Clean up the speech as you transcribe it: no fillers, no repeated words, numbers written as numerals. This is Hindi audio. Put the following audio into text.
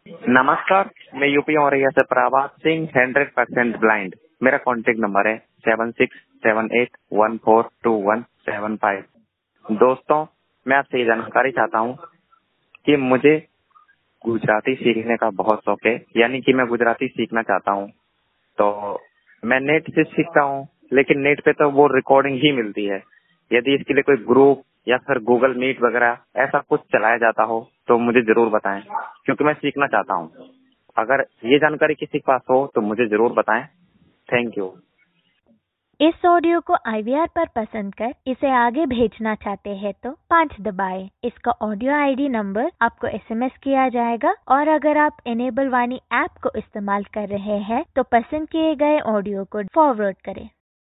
नमस्कार, मैं यूपी औरैया से प्रभात सिंह 100% ब्लाइंड। मेरा कॉन्टेक्ट नंबर है 7678142175। दोस्तों, मैं आपसे ये जानकारी चाहता हूँ कि मुझे गुजराती सीखने का बहुत शौक है, यानी कि मैं गुजराती सीखना चाहता हूँ। तो मैं नेट से सीखता हूँ, लेकिन नेट पे तो वो रिकॉर्डिंग ही मिलती है। यदि इसके लिए कोई ग्रुप या फिर गूगल मीट वगैरह ऐसा कुछ चलाया जाता हो तो मुझे जरूर बताएं, क्योंकि मैं सीखना चाहता हूँ। अगर ये जानकारी किसी के पास हो तो मुझे जरूर बताएं। Thank you. इस ऑडियो को IVR पर पसंद कर इसे आगे भेजना चाहते हैं तो 5 दबाएं। इसका ऑडियो ID नंबर आपको SMS किया जाएगा और अगर आप इनेबल वाणी ऐप को इस्तेमाल कर रहे हैं तो पसंद किए गए ऑडियो को फॉरवर्ड करें।